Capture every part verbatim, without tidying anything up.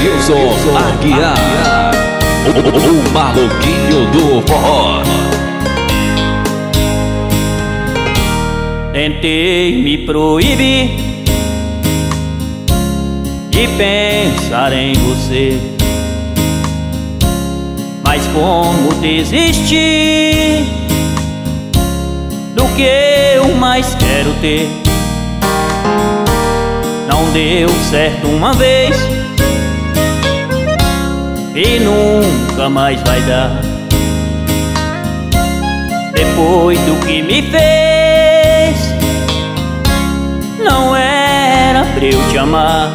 Edilson Aguiar, o, o maluquinho do forró. Tentei me proibir de pensar em você, mas como desistir do que eu mais quero ter? Não deu certo uma vez e nunca mais vai dar. Depois do que me fez, não era pra eu te amar.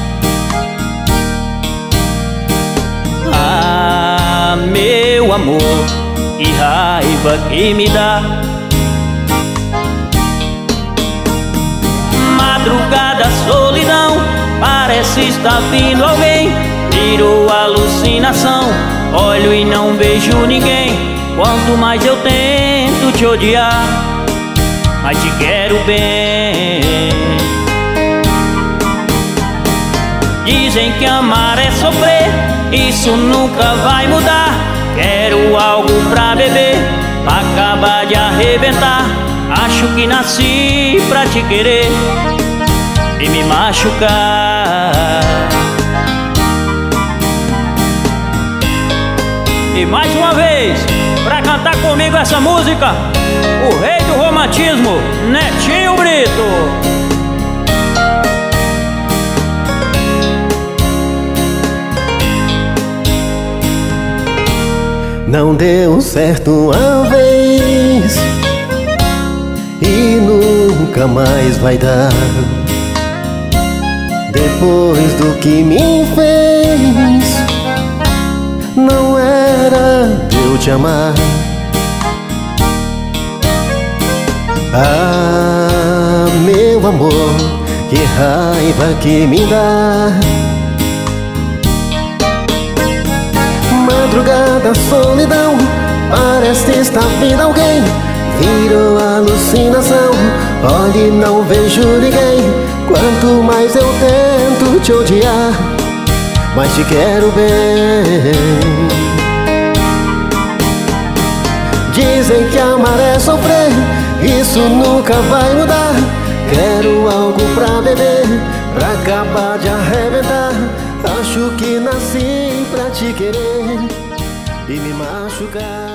Ah, meu amor, que raiva que me dá. Madrugada, solidão, parece estar vindo alguém. Virou alucinação, olho e não vejo ninguém. Quanto mais eu tento te odiar, mais te quero bem. Dizem que amar é sofrer, isso nunca vai mudar. Quero algo pra beber, pra acabar de arrebentar. Acho que nasci pra te querer e me machucar. E mais uma vez, pra cantar comigo essa música, o rei do romantismo, Netinho Brito. Não deu certo uma vez e nunca mais vai dar. Depois do que me fez, não era de eu te amar. Ah, meu amor, que raiva que me dá. Madrugada, solidão, parece estar vindo alguém. Virou alucinação, olhe, não vejo ninguém. Quanto mais eu tento te odiar, mais te quero bem. Dizem que amar é sofrer, isso nunca vai mudar. Quero algo pra beber, pra acabar de arrebentar. Acho que nasci pra te querer e me machucar.